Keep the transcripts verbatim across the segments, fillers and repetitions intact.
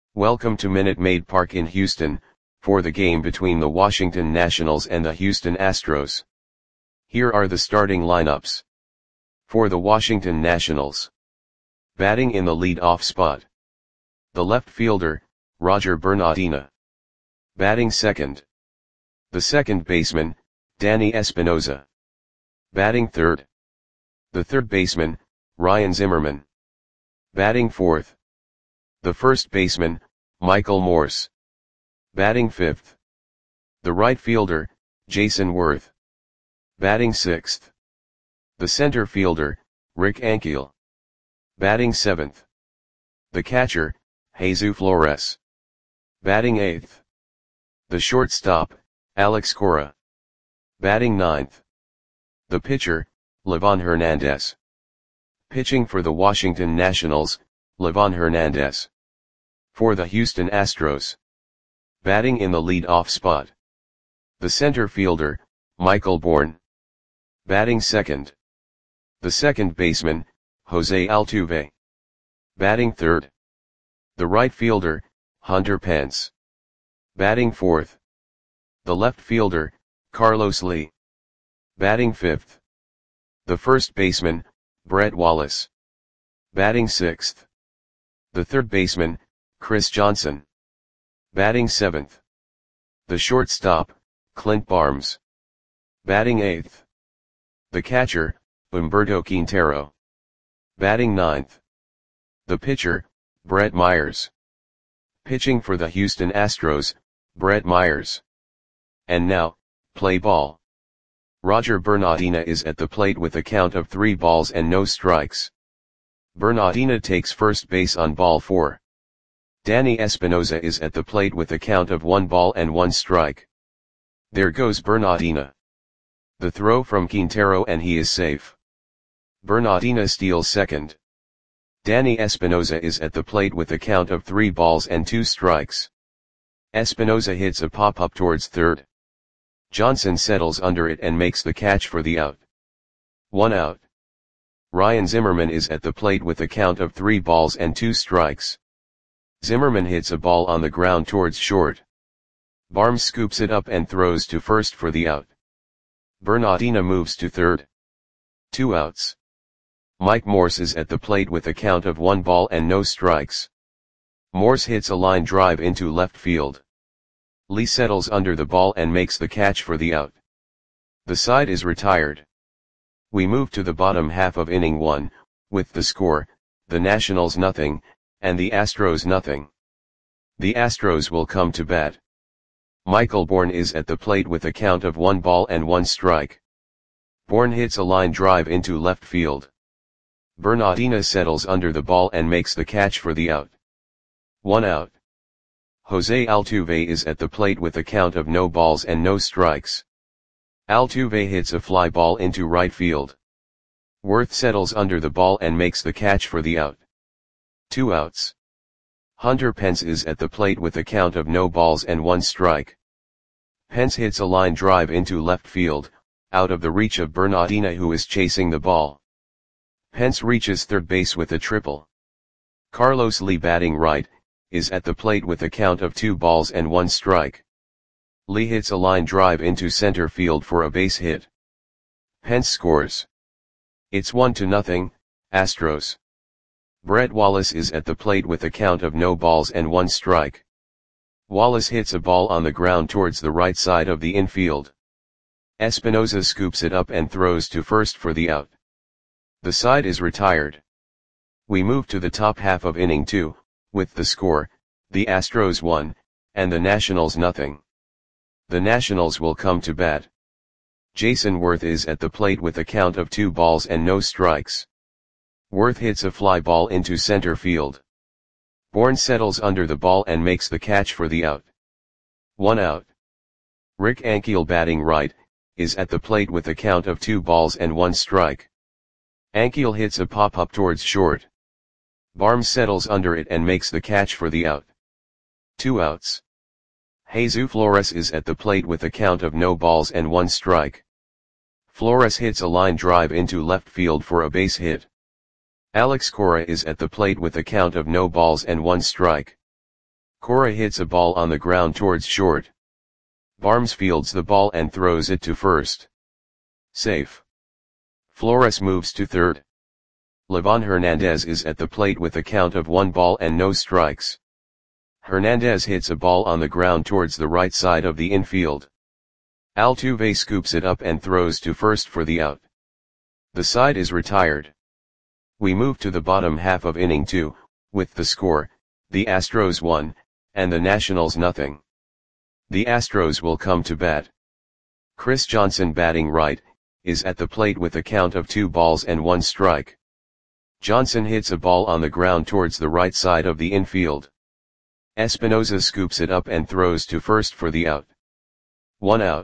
Welcome to Minute Maid Park in Houston, for the game between the Washington Nationals and the Houston Astros. Here are the starting lineups. For the Washington Nationals. Batting in the lead-off spot. The left fielder, Roger Bernardina. Batting second. The second baseman, Danny Espinosa. Batting third. The third baseman, Ryan Zimmerman. Batting fourth. The first baseman, Michael Morse. Batting fifth. The right fielder, Jason Worth. Batting sixth. The center fielder, Rick Ankiel. Batting seventh. The catcher, Jesus Flores. Batting eighth. The shortstop, Alex Cora. Batting ninth. The pitcher, Livan Hernandez. Pitching for the Washington Nationals, Livan Hernandez. For the Houston Astros. Batting in the lead-off spot. The center fielder, Michael Bourn. Batting second. The second baseman, Jose Altuve. Batting third. The right fielder, Hunter Pence. Batting fourth. The left fielder, Carlos Lee. Batting fifth. The first baseman, Brett Wallace. Batting sixth. The third baseman, Chris Johnson. Batting seventh. The shortstop, Clint Barnes. Batting eighth. The catcher, Humberto Quintero. Batting ninth. The pitcher, Brett Myers. Pitching for the Houston Astros, Brett Myers. And now, play ball. Roger Bernardina is at the plate with a count of three balls and no strikes. Bernardina takes first base on ball four. Danny Espinosa is at the plate with a count of one ball and one strike. There goes Bernardina. The throw from Quintero and he is safe. Bernardina steals second. Danny Espinosa is at the plate with a count of three balls and two strikes. Espinosa hits a pop-up towards third. Johnson settles under it and makes the catch for the out. One out. Ryan Zimmerman is at the plate with a count of three balls and two strikes. Zimmerman hits a ball on the ground towards short. Barnes scoops it up and throws to first for the out. Bernardina moves to third. Two outs. Mike Morse is at the plate with a count of one ball and no strikes. Morse hits a line drive into left field. Lee settles under the ball and makes the catch for the out. The side is retired. We move to the bottom half of inning one, with the score, the Nationals nothing, and the Astros nothing. The Astros will come to bat. Michael Bourn is at the plate with a count of one ball and one strike. Bourn hits a line drive into left field. Bernardina settles under the ball and makes the catch for the out. One out. Jose Altuve is at the plate with a count of no balls and no strikes. Altuve hits a fly ball into right field. Worth settles under the ball and makes the catch for the out. Two outs. Hunter Pence is at the plate with a count of no balls and one strike. Pence hits a line drive into left field, out of the reach of Bernardina who is chasing the ball. Pence reaches third base with a triple. Carlos Lee batting right, is at the plate with a count of two balls and one strike. Lee hits a line drive into center field for a base hit. Pence scores. It's one to nothing, Astros. Brett Wallace is at the plate with a count of no balls and one strike. Wallace hits a ball on the ground towards the right side of the infield. Espinosa scoops it up and throws to first for the out. The side is retired. We move to the top half of inning two, with the score, the Astros one, and the Nationals nothing. The Nationals will come to bat. Jason Worth is at the plate with a count of two balls and no strikes. Worth hits a fly ball into center field. Bourn settles under the ball and makes the catch for the out. One out. Rick Ankiel batting right, is at the plate with a count of two balls and one strike. Ankiel hits a pop-up towards short. Barnes settles under it and makes the catch for the out. Two outs. Jesus Flores is at the plate with a count of no balls and one strike. Flores hits a line drive into left field for a base hit. Alex Cora is at the plate with a count of no balls and one strike. Cora hits a ball on the ground towards short. Barnes fields the ball and throws it to first. Safe. Flores moves to third. Livan Hernandez is at the plate with a count of one ball and no strikes. Hernandez hits a ball on the ground towards the right side of the infield. Altuve scoops it up and throws to first for the out. The side is retired. We move to the bottom half of inning two, with the score, the Astros one, and the Nationals nothing. The Astros will come to bat. Chris Johnson, batting right, is at the plate with a count of two balls and one strike. Johnson hits a ball on the ground towards the right side of the infield. Espinosa scoops it up and throws to first for the out. One out.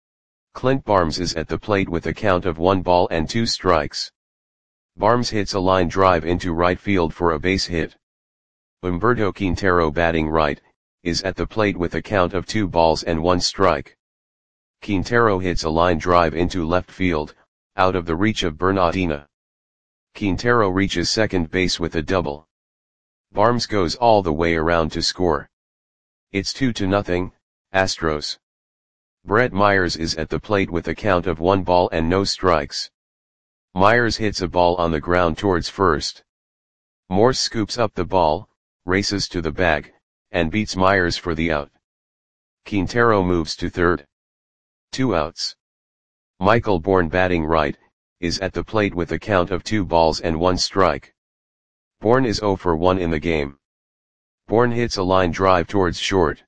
Clint Barnes is at the plate with a count of one ball and two strikes. Barnes hits a line drive into right field for a base hit. Humberto Quintero, batting right, is at the plate with a count of two balls and one strike. Quintero hits a line drive into left field, out of the reach of Bernardina. Quintero reaches second base with a double. Barnes goes all the way around to score. It's two to nothing, Astros. Brett Myers is at the plate with a count of one ball and no strikes. Myers hits a ball on the ground towards first. Morse scoops up the ball, races to the bag, and beats Myers for the out. Quintero moves to third. Two outs. Michael Bourne, batting right, is at the plate with a count of two balls and one strike. Bourne is zero for one in the game. Bourne hits a line drive towards short.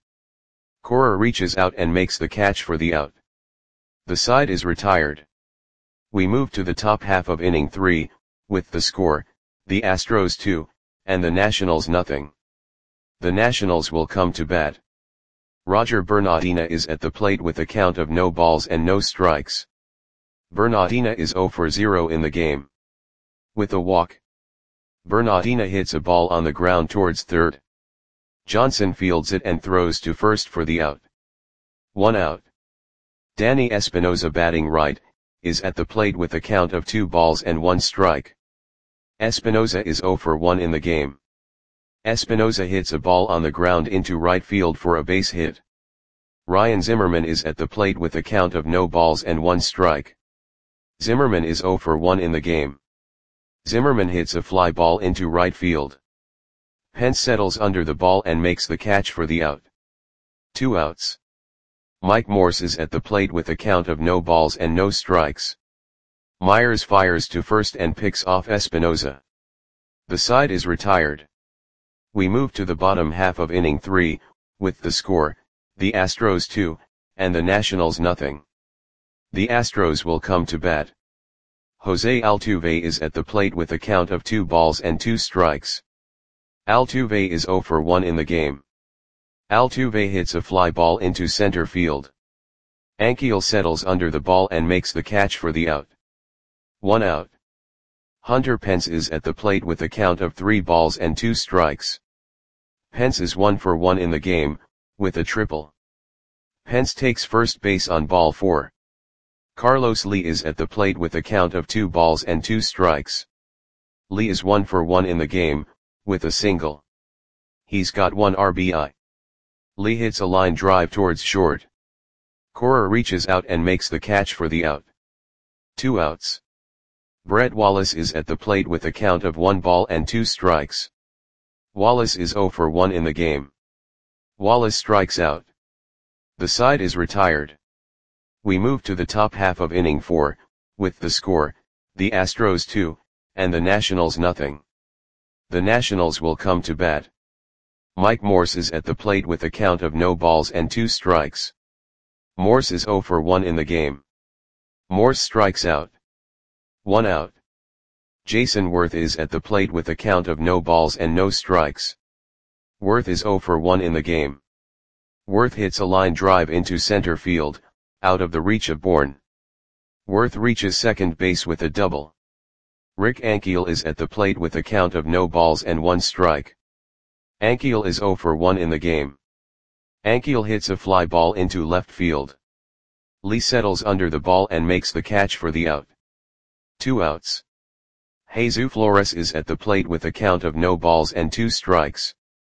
Cora reaches out and makes the catch for the out. The side is retired. We move to the top half of inning three, with the score, the Astros two, and the Nationals nothing. The Nationals will come to bat. Roger Bernardina is at the plate with a count of no balls and no strikes. Bernardina is zero for zero in the game. With a walk. Bernardina hits a ball on the ground towards third. Johnson fields it and throws to first for the out. One out. Danny Espinosa, batting right, is at the plate with a count of two balls and one strike. Espinosa is zero for one in the game. Espinosa hits a ball on the ground into right field for a base hit. Ryan Zimmerman is at the plate with a count of no balls and one strike. Zimmerman is zero for one in the game. Zimmerman hits a fly ball into right field. Pence settles under the ball and makes the catch for the out. Two outs. Mike Morse is at the plate with a count of no balls and no strikes. Myers fires to first and picks off Espinosa. The side is retired. We move to the bottom half of inning three, with the score, the Astros two, and the Nationals nothing. The Astros will come to bat. Jose Altuve is at the plate with a count of two balls and two strikes. Altuve is zero for one in the game. Altuve hits a fly ball into center field. Ankiel settles under the ball and makes the catch for the out. One out. Hunter Pence is at the plate with a count of three balls and two strikes. Pence is one for one in the game, with a triple. Pence takes first base on ball four. Carlos Lee is at the plate with a count of two balls and two strikes. Lee is one for one in the game, with a single. He's got one R B I. Lee hits a line drive towards short. Cora reaches out and makes the catch for the out. Two outs. Brett Wallace is at the plate with a count of one ball and two strikes. Wallace is zero for one in the game. Wallace strikes out. The side is retired. We move to the top half of inning four, with the score, the Astros two, and the Nationals nothing. The Nationals will come to bat. Mike Morse is at the plate with a count of no balls and two strikes. Morse is zero for one in the game. Morse strikes out. One out. Jason Worth is at the plate with a count of no balls and no strikes. Worth is zero for one in the game. Worth hits a line drive into center field, out of the reach of Bourne. Worth reaches second base with a double. Rick Ankiel is at the plate with a count of no balls and one strike. Ankiel is zero for one in the game. Ankiel hits a fly ball into left field. Lee settles under the ball and makes the catch for the out. Two outs. Jesus Flores is at the plate with a count of no balls and two strikes.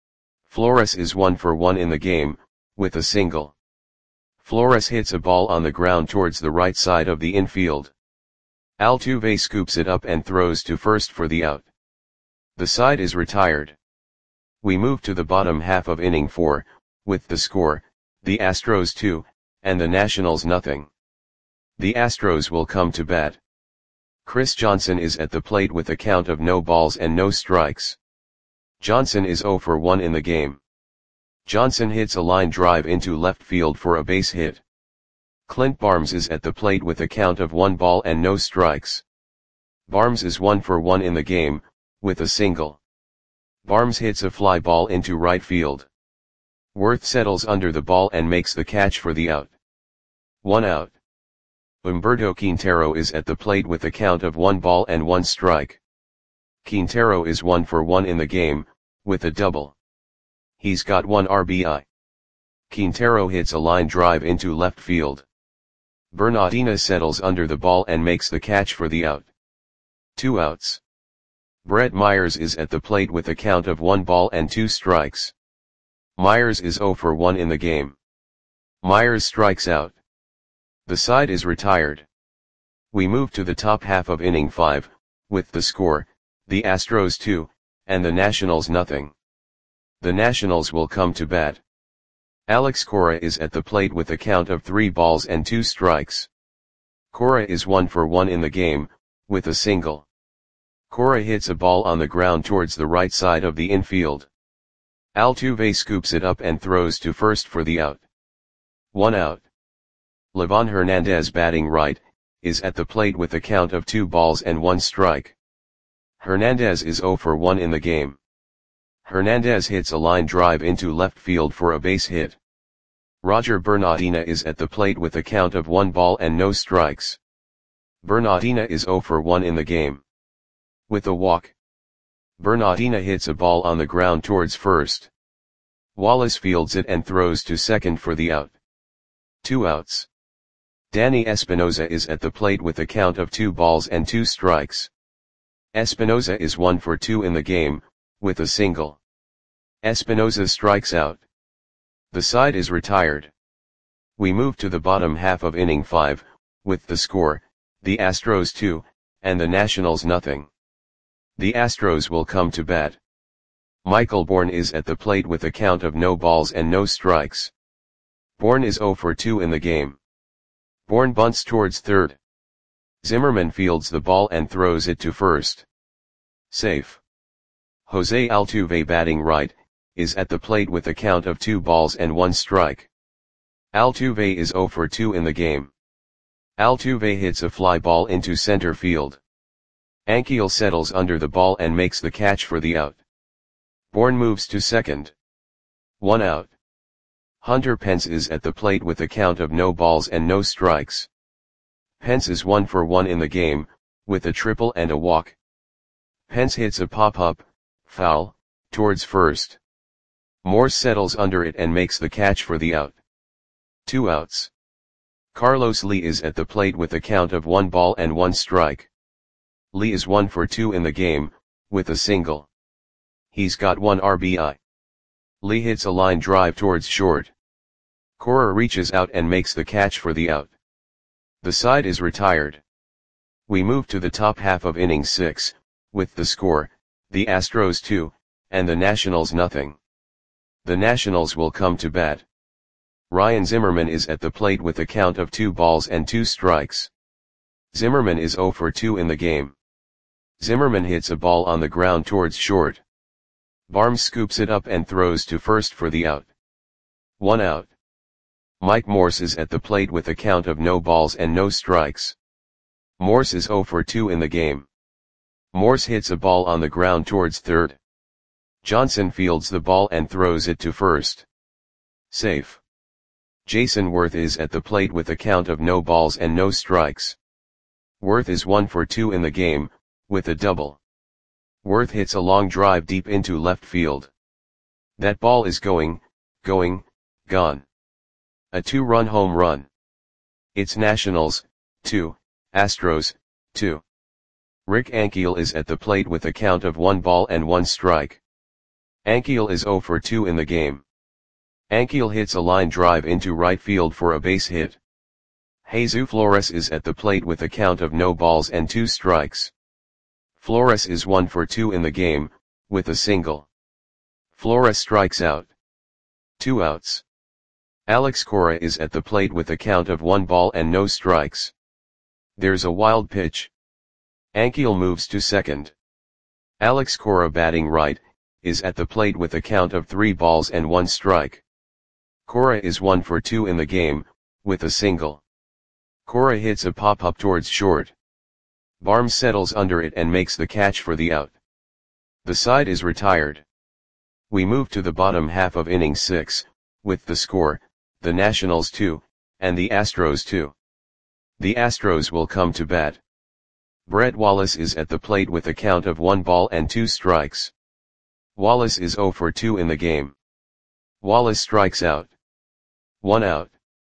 Flores is one for one in the game, with a single. Flores hits a ball on the ground towards the right side of the infield. Altuve scoops it up and throws to first for the out. The side is retired. We move to the bottom half of inning four, with the score, the Astros two, and the Nationals nothing. The Astros will come to bat. Chris Johnson is at the plate with a count of no balls and no strikes. Johnson is zero for one in the game. Johnson hits a line drive into left field for a base hit. Clint Barnes is at the plate with a count of one ball and no strikes. Barnes is one for one in the game, with a single. Barnes hits a fly ball into right field. Worth settles under the ball and makes the catch for the out. One out. Humberto Quintero is at the plate with a count of one ball and one strike. Quintero is one for one in the game, with a double. He's got one R B I. Quintero hits a line drive into left field. Bernardina settles under the ball and makes the catch for the out. Two outs. Brett Myers is at the plate with a count of one ball and two strikes. Myers is zero for one in the game. Myers strikes out. The side is retired. We move to the top half of inning five, with the score, the Astros two, and the Nationals nothing. The Nationals will come to bat. Alex Cora is at the plate with a count of three balls and two strikes. Cora is one for one in the game, with a single. Cora hits a ball on the ground towards the right side of the infield. Altuve scoops it up and throws to first for the out. One out. Livan Hernandez, batting right, is at the plate with a count of two balls and one strike. Hernandez is zero for one in the game. Hernandez hits a line drive into left field for a base hit. Roger Bernardina is at the plate with a count of one ball and no strikes. Bernardina is zero for one in the game. With a walk. Bernardina hits a ball on the ground towards first. Wallace fields it and throws to second for the out. Two outs. Danny Espinosa is at the plate with a count of two balls and two strikes. Espinosa is one for two in the game, with a single. Espinosa strikes out. The side is retired. We move to the bottom half of inning five, with the score, the Astros two, and the Nationals nothing. The Astros will come to bat. Michael Bourne is at the plate with a count of no balls and no strikes. Bourne is zero for two in the game. Bourne bunts towards third. Zimmerman fields the ball and throws it to first. Safe. Jose Altuve, batting right, is at the plate with a count of two balls and one strike. Altuve is zero for two in the game. Altuve hits a fly ball into center field. Ankiel settles under the ball and makes the catch for the out. Bourne moves to second. One out. Hunter Pence is at the plate with a count of no balls and no strikes. Pence is one for one in the game, with a triple and a walk. Pence hits a pop-up, foul, towards first. Morse settles under it and makes the catch for the out. Two outs. Carlos Lee is at the plate with a count of one ball and one strike. Lee is one for two in the game, with a single. He's got one R B I. Lee hits a line drive towards short. Cora reaches out and makes the catch for the out. The side is retired. We move to the top half of inning six, with the score, the Astros two, and the Nationals nothing. The Nationals will come to bat. Ryan Zimmerman is at the plate with a count of two balls and two strikes. Zimmerman is zero for two in the game. Zimmerman hits a ball on the ground towards short. Barnes scoops it up and throws to first for the out. One out. Mike Morse is at the plate with a count of no balls and no strikes. Morse is zero for two in the game. Morse hits a ball on the ground towards third. Johnson fields the ball and throws it to first. Safe. Jason Worth is at the plate with a count of no balls and no strikes. Worth is one for two in the game, with a double. Worth hits a long drive deep into left field. That ball is going, going, gone. A two-run home run. It's Nationals, two, Astros, two. Rick Ankiel is at the plate with a count of one ball and one strike. Ankiel is zero for two in the game. Ankiel hits a line drive into right field for a base hit. Jesus Flores is at the plate with a count of no balls and two strikes. Flores is one for two in the game, with a single. Flores strikes out. Two outs. Alex Cora is at the plate with a count of one ball and no strikes. There's a wild pitch. Ankiel moves to second. Alex Cora, batting right, is at the plate with a count of three balls and one strike. Cora is one for two in the game, with a single. Cora hits a pop-up towards short. Barnes settles under it and makes the catch for the out. The side is retired. We move to the bottom half of inning six, with the score, the Nationals two, and the Astros two. The Astros will come to bat. Brett Wallace is at the plate with a count of one ball and two strikes. Wallace is zero for two in the game. Wallace strikes out. One out.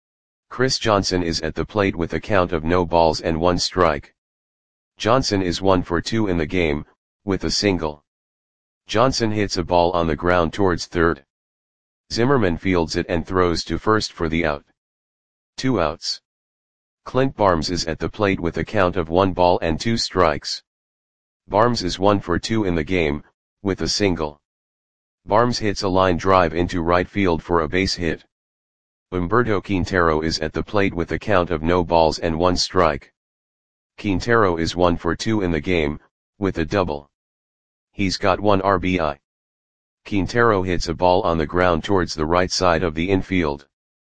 Chris Johnson is at the plate with a count of no balls and one strike. Johnson is one for two in the game, with a single. Johnson hits a ball on the ground towards third. Zimmerman fields it and throws to first for the out. Two outs. Clint Barnes is at the plate with a count of one ball and two strikes. Barnes is one for two in the game, with a single. Barnes hits a line drive into right field for a base hit. Humberto Quintero is at the plate with a count of no balls and one strike. Quintero is one for two in the game, with a double. He's got one R B I. Quintero hits a ball on the ground towards the right side of the infield.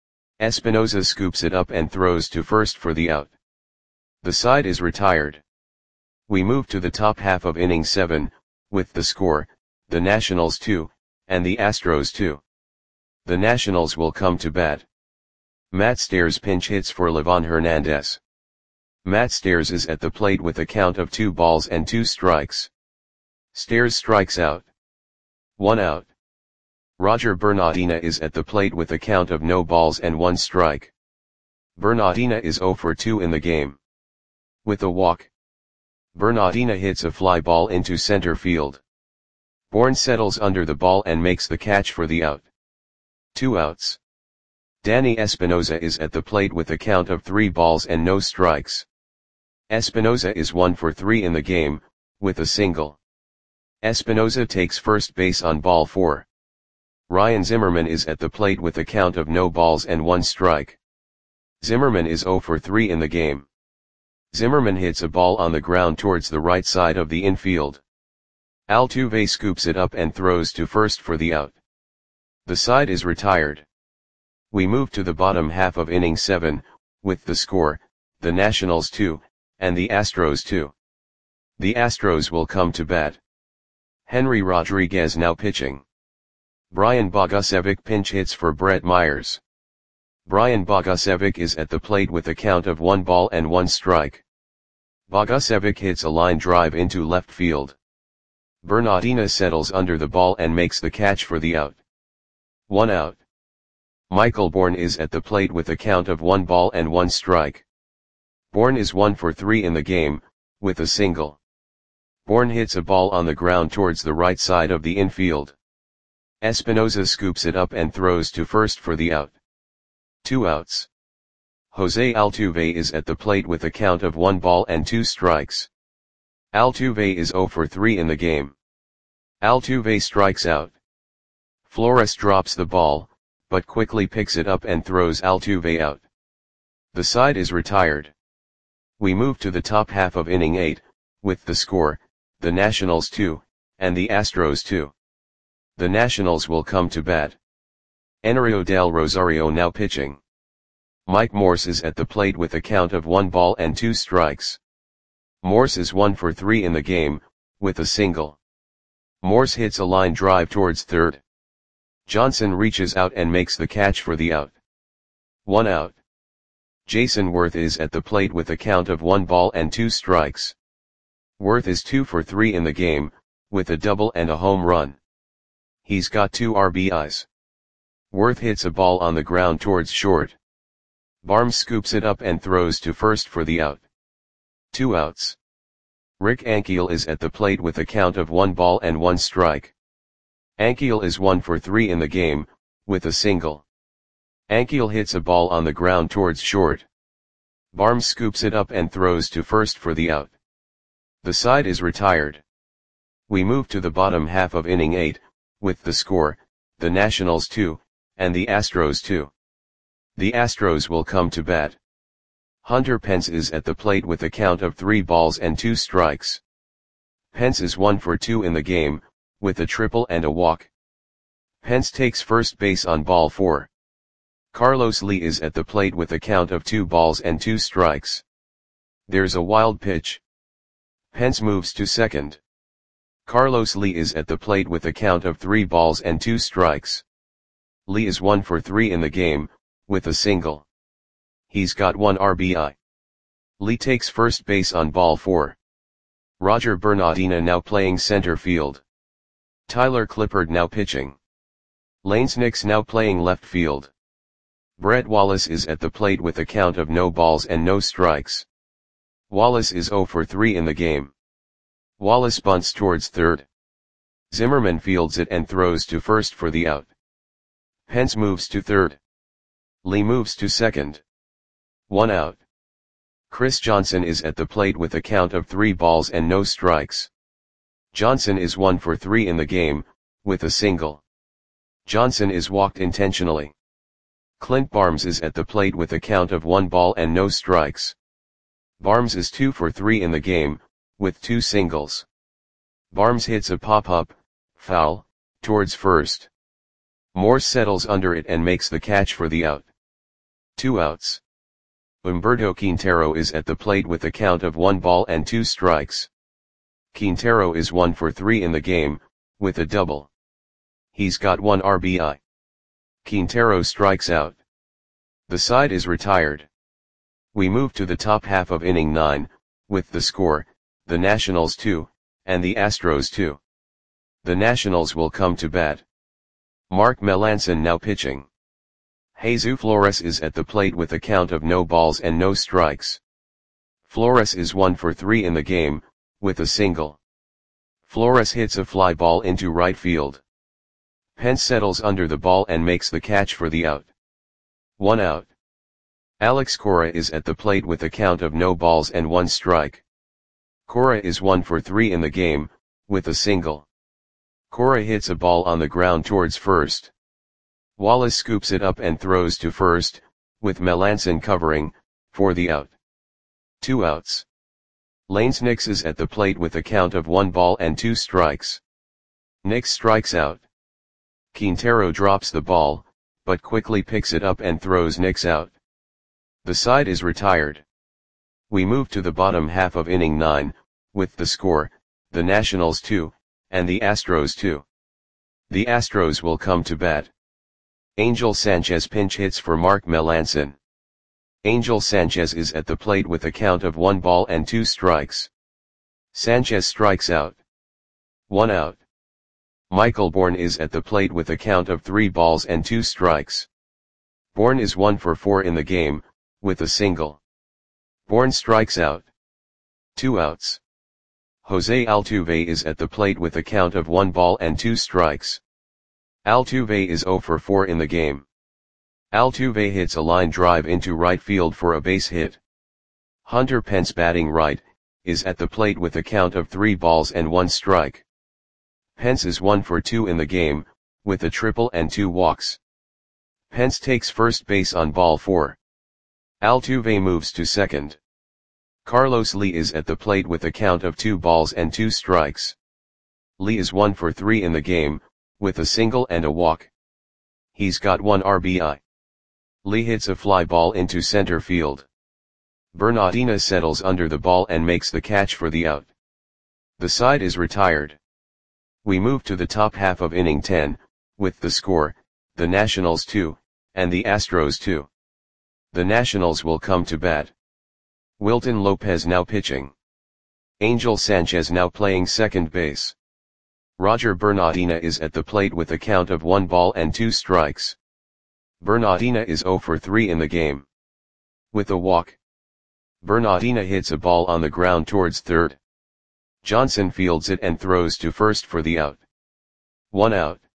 Espinosa scoops it up and throws to first for the out. The side is retired. We move to the top half of inning seven, with the score, the Nationals two, and the Astros two. The Nationals will come to bat. Matt Stairs pinch hits for Livan Hernandez. Matt Stairs is at the plate with a count of two balls and two strikes. Stairs strikes out. One out. Roger Bernardina is at the plate with a count of no balls and one strike. Bernardina is zero for two in the game. With a walk. Bernardina hits a fly ball into center field. Bourne settles under the ball and makes the catch for the out. Two outs. Danny Espinosa is at the plate with a count of three balls and no strikes. Espinosa is one for three in the game, with a single. Espinosa takes first base on ball four. Ryan Zimmerman is at the plate with a count of no balls and one strike. Zimmerman is zero for three in the game. Zimmerman hits a ball on the ground towards the right side of the infield. Altuve scoops it up and throws to first for the out. The side is retired. We move to the bottom half of inning seven, with the score, the Nationals two, and the Astros two. The Astros will come to bat. Henry Rodriguez now pitching. Brian Bogusevic pinch hits for Brett Myers. Brian Bogusevic is at the plate with a count of one ball and one strike. Bogusevic hits a line drive into left field. Bernardina settles under the ball and makes the catch for the out. One out. Michael Bourne is at the plate with a count of one ball and one strike. Bourne is one for three in the game, with a single. Bourne hits a ball on the ground towards the right side of the infield. Espinosa scoops it up and throws to first for the out. Two outs. Jose Altuve is at the plate with a count of one ball and two strikes. Altuve is zero for three in the game. Altuve strikes out. Flores drops the ball, but quickly picks it up and throws Altuve out. The side is retired. We move to the top half of inning eight, with the score, the Nationals two, and the Astros two. The Nationals will come to bat. Enrio Del Rosario now pitching. Mike Morse is at the plate with a count of one ball and two strikes. Morse is one for three in the game, with a single. Morse hits a line drive towards third. Johnson reaches out and makes the catch for the out. One out. Jason Worth is at the plate with a count of one ball and two strikes. Worth is two for three in the game, with a double and a home run. He's got two R B Is. Worth hits a ball on the ground towards short. Barnes scoops it up and throws to first for the out. Two outs. Rick Ankiel is at the plate with a count of one ball and one strike. Ankiel is one for three in the game, with a single. Ankiel hits a ball on the ground towards short. Barnes scoops it up and throws to first for the out. The side is retired. We move to the bottom half of inning eight, with the score, the Nationals two, and the Astros two. The Astros will come to bat. Hunter Pence is at the plate with a count of three balls and two strikes. Pence is one for two in the game, with a triple and a walk. Pence takes first base on ball four. Carlos Lee is at the plate with a count of two balls and two strikes. There's a wild pitch. Pence moves to second. Carlos Lee is at the plate with a count of three balls and two strikes. Lee is one for three in the game, with a single. He's got one R B I. Lee takes first base on ball four. Roger Bernardina now playing center field. Tyler Clippard now pitching. Lane Snicks now playing left field. Brett Wallace is at the plate with a count of no balls and no strikes. Wallace is zero for three in the game. Wallace bunts towards third. Zimmerman fields it and throws to first for the out. Pence moves to third. Lee moves to second. One out. Chris Johnson is at the plate with a count of three balls and no strikes. Johnson is one for three in the game, with a single. Johnson is walked intentionally. Clint Barnes is at the plate with a count of one ball and no strikes. Barnes is two for three in the game, with two singles. Barnes hits a pop-up, foul, towards first. Morse settles under it and makes the catch for the out. Two outs. Humberto Quintero is at the plate with a count of one ball and two strikes. Quintero is one for three in the game, with a double. He's got one R B I. Quintero strikes out. The side is retired. We move to the top half of inning nine, with the score, the Nationals two, and the Astros two. The Nationals will come to bat. Mark Melancon now pitching. Jesus Flores is at the plate with a count of no balls and no strikes. Flores is one for three in the game, with a single. Flores hits a fly ball into right field. Pence settles under the ball and makes the catch for the out. One out. Alex Cora is at the plate with a count of no balls and one strike. Cora is one for three in the game, with a single. Cora hits a ball on the ground towards first. Wallace scoops it up and throws to first, with Melancon covering, for the out. Two outs. Lane Snicks is at the plate with a count of one ball and two strikes. Nix strikes out. Quintero drops the ball, but quickly picks it up and throws Nix out. The side is retired. We move to the bottom half of inning nine, with the score, the Nationals two, and the Astros two. The Astros will come to bat. Angel Sanchez pinch hits for Mark Melancon. Angel Sanchez is at the plate with a count of one ball and two strikes. Sanchez strikes out. One out. Michael Bourne is at the plate with a count of three balls and two strikes. Bourne is one for four in the game, with a single. Bourne strikes out. Two outs. Jose Altuve is at the plate with a count of one ball and two strikes. Altuve is zero for four in the game. Altuve hits a line drive into right field for a base hit. Hunter Pence batting right, is at the plate with a count of three balls and one strike. Pence is one for two in the game, with a triple and two walks. Pence takes first base on ball four. Altuve moves to second. Carlos Lee is at the plate with a count of two balls and two strikes. Lee is one for three in the game, with a single and a walk. He's got one R B I. Lee hits a fly ball into center field. Bernardina settles under the ball and makes the catch for the out. The side is retired. We move to the top half of inning ten, with the score, the Nationals two, and the Astros two. The Nationals will come to bat. Wilton Lopez now pitching. Angel Sanchez now playing second base. Roger Bernardina is at the plate with a count of one ball and two strikes. Bernardina is zero for three in the game. With a walk. Bernardina hits a ball on the ground towards third. Johnson fields it and throws to first for the out. One out.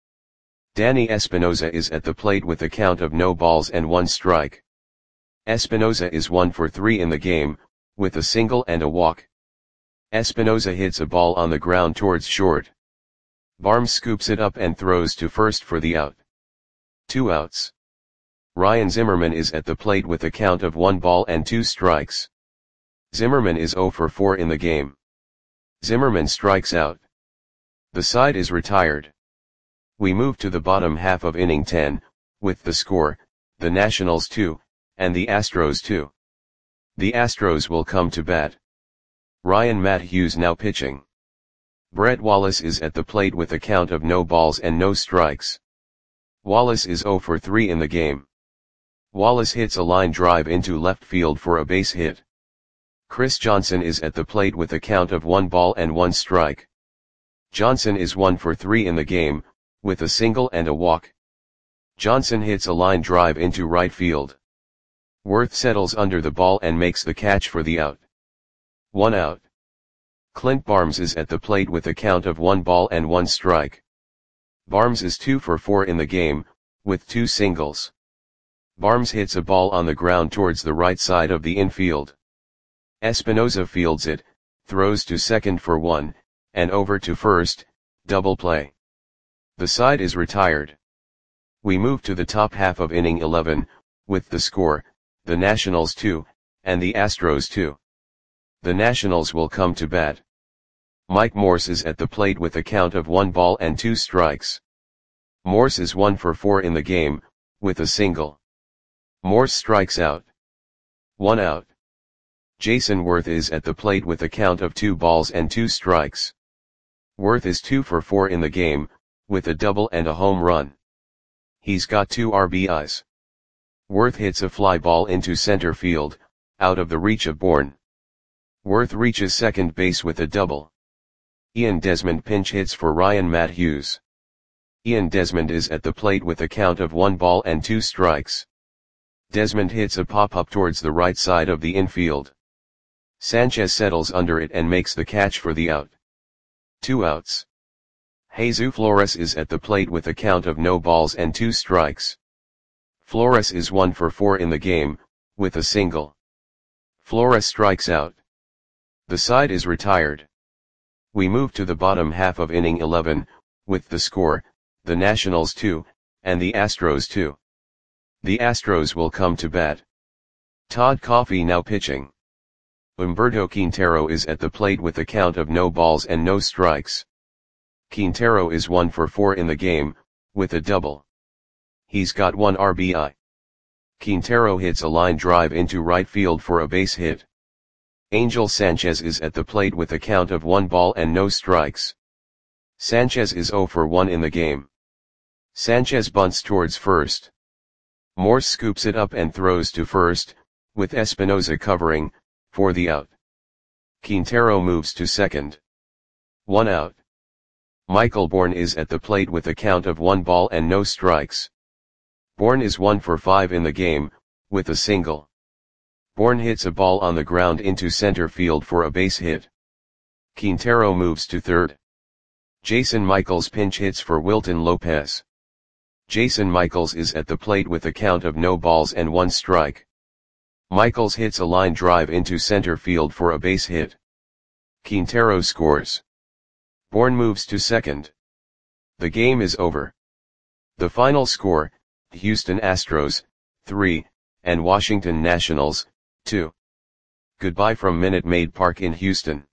Danny Espinosa is at the plate with a count of no balls and one strike. Espinosa is one for three in the game, with a single and a walk. Espinosa hits a ball on the ground towards short. Barnes scoops it up and throws to first for the out. Two outs. Ryan Zimmerman is at the plate with a count of one ball and two strikes. Zimmerman is zero for four in the game. Zimmerman strikes out. The side is retired. We move to the bottom half of inning ten, with the score, the Nationals two, and the Astros two. The Astros will come to bat. Ryan Mathews now pitching. Brett Wallace is at the plate with a count of no balls and no strikes. Wallace is zero for three in the game. Wallace hits a line drive into left field for a base hit. Chris Johnson is at the plate with a count of one ball and one strike. Johnson is one for three in the game, with a single and a walk. Johnson hits a line drive into right field. Worth settles under the ball and makes the catch for the out. One out. Clint Barnes is at the plate with a count of one ball and one strike. Barnes is two for four in the game, with two singles. Barnes hits a ball on the ground towards the right side of the infield. Espinosa fields it, throws to second for one, and over to first, double play. The side is retired. We move to the top half of inning eleven, with the score, the Nationals two, and the Astros two. The Nationals will come to bat. Mike Morse is at the plate with a count of one ball and two strikes. Morse is one for four in the game, with a single. Morse strikes out. One out. Jason Worth is at the plate with a count of two balls and two strikes. Worth is two for four in the game, with a double and a home run. He's got two R B Is. Worth hits a fly ball into center field, out of the reach of Bourne. Worth reaches second base with a double. Ian Desmond pinch hits for Ryan Mathews. Ian Desmond is at the plate with a count of one ball and two strikes. Desmond hits a pop-up towards the right side of the infield. Sanchez settles under it and makes the catch for the out. Two outs. Jesus Flores is at the plate with a count of no balls and two strikes. Flores is one for four in the game, with a single. Flores strikes out. The side is retired. We move to the bottom half of inning eleven, with the score, the Nationals two, and the Astros two. The Astros will come to bat. Todd Coffey now pitching. Humberto Quintero is at the plate with a count of no balls and no strikes. Quintero is one for four in the game, with a double. He's got one R B I. Quintero hits a line drive into right field for a base hit. Angel Sanchez is at the plate with a count of one ball and no strikes. Sanchez is zero for one in the game. Sanchez bunts towards first. Morse scoops it up and throws to first, with Espinosa covering, for the out. Quintero moves to second. One out. Michael Bourne is at the plate with a count of one ball and no strikes. Bourne is one for five in the game, with a single. Bourne hits a ball on the ground into center field for a base hit. Quintero moves to third. Jason Michaels pinch hits for Wilton Lopez. Jason Michaels is at the plate with a count of no balls and one strike. Michaels hits a line drive into center field for a base hit. Quintero scores. Bourne moves to second. The game is over. The final score, Houston Astros, three, and Washington Nationals, two. Goodbye from Minute Maid Park in Houston.